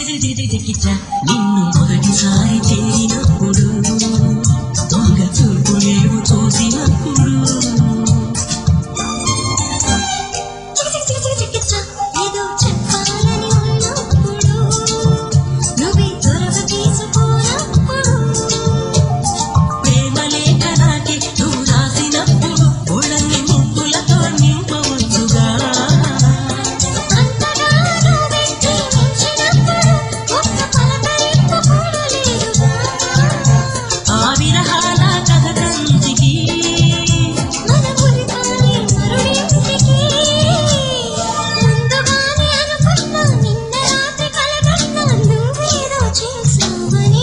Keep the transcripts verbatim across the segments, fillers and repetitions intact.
చికిచా నిన్ను మొదటిసారి చేరినప్పుడు దొంగ చూపులేవు చూసినప్పుడు ఏదో చెప్పాలని ఉన్నప్పుడు నువ్వే త్వరగా తీసుకోనప్పుడు ప్రేమ లేఖ నాటి నువ్వు రాసినప్పుడు ఒళ్ళని ముగ్గులతో నింపవచ్చుగా అంతగా నువ్వే ప్రేమించినప్పుడు ఒక్క పలకరింపు కూడా లేదుగా ఆ విరహాల కథ కంచికి మన గురికాలి మరుడింటికి ముందుగానే అనుకున్నా నిన్న రాత్రి కలగన్నా నువ్వేదో చేసావని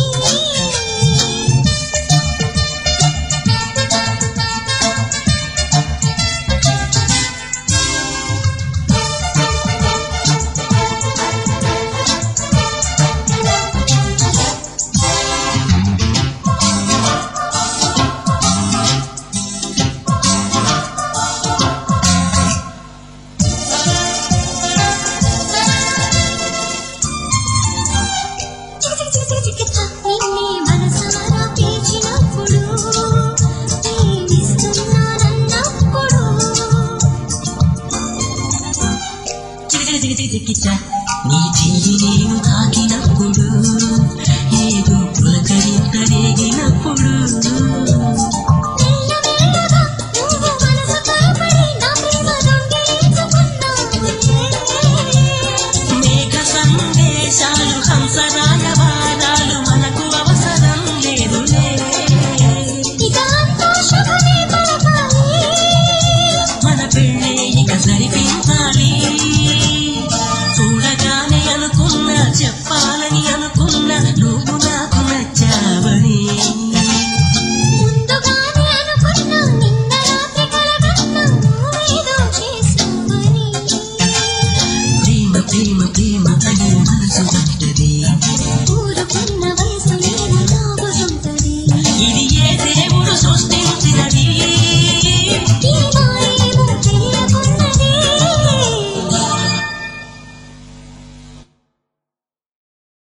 నిన్నే మనసారా పిలిచినప్పుడు ప్రేమిస్తున్నానన్నప్పుడు చికిచా చికిచా చికిచా నీ చెయ్యి నేను తాకినప్పుడు ఏదో పులకరింత రేగినప్పుడు